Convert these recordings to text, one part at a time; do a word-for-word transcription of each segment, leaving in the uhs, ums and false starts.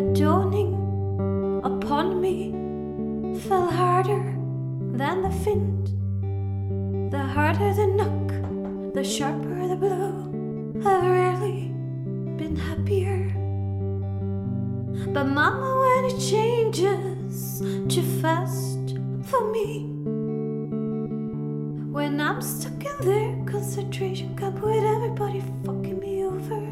dawning upon me fell harder than the flint. The harder the knock, the sharper the blow. I've rarely been happier. But mama, when it changes too fast for me, when I'm stuck in their concentration camp with everybody fucking me over,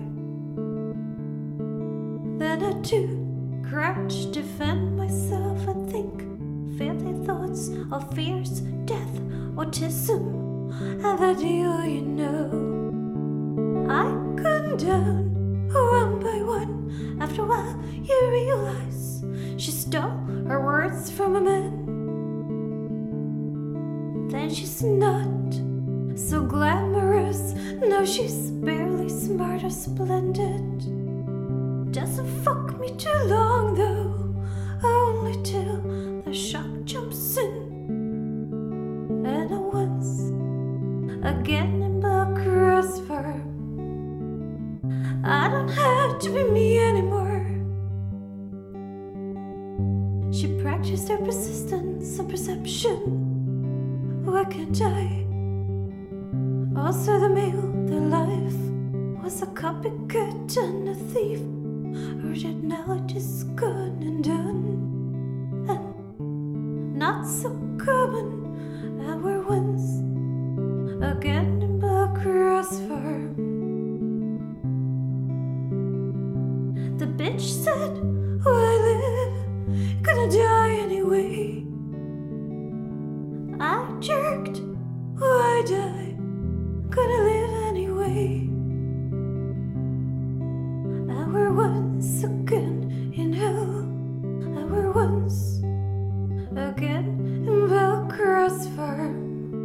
then I do crouch, defend myself and think filthy thoughts of fears, death, autism, and the deal, you know. I come down one by one. After a while you realize she stole her words from a man. Then she's not so glamorous. No, she's barely smart or splendid. Doesn't fuck me too long though, only till the shock jumps in. And I once again in Black Cross Farm. I don't have to be me anymore. She practiced her persistence and perception. Why can't I? Also the male, their life was a copycat and a thief. Originality's gone and done, and not so common. And we're once again in Black Cross Farm. The bitch said, why live? Gonna die anyway. I jerked, why die? Gonna live anyway. And we're once again in hell. And we're once again in Black Cross Farm.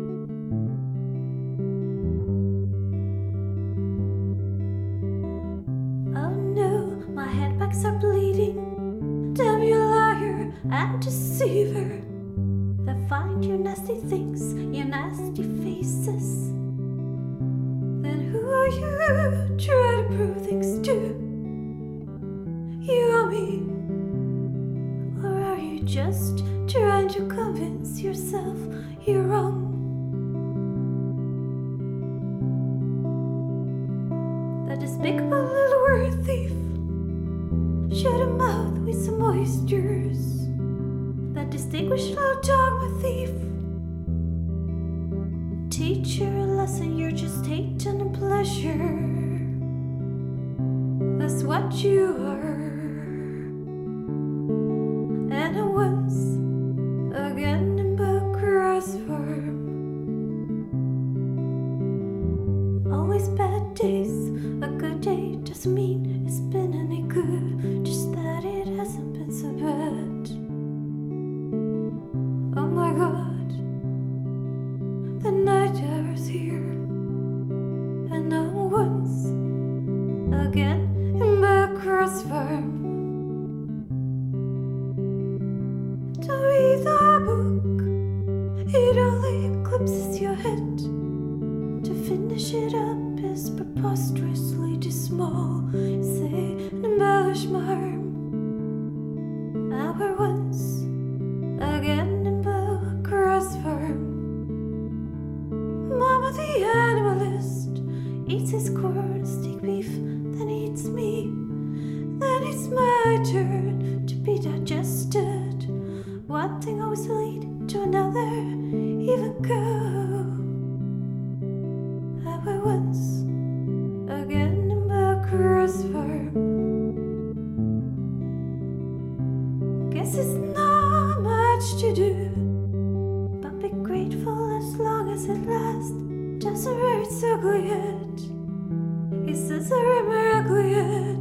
Are bleeding. Damn you, liar and deceiver, that find your nasty things, your nasty faces. Then who are you? Try to prove things to you or me, or are you just trying to convince yourself you're wrong? That despicable little word thief shut a mouth with some oysters. That distinguished little dogma thief. Teach her a lesson, you're just hate and pleasure. That's what you are. And I once again in Black Cross Farm. Always bad days, a good day doesn't mean it's been any good, just that it hasn't been so bad. Oh my God, the night hour's here, and I'm once again in Black Cross Farm. To read the book, it only eclipses your head. To finish it up is preposterously too small. Say and embellish my harm. I were once again in Black Cross Farm. Mama the animalist eats his corn, steak beef, then eats me. Then it's my turn to be digested. One thing always lead to another, even go. I were once again in Black Cross Farm. Guess it's not much to do, but be grateful as long as it lasts. Doesn't hurt so good yet. It says I remember ugly yet.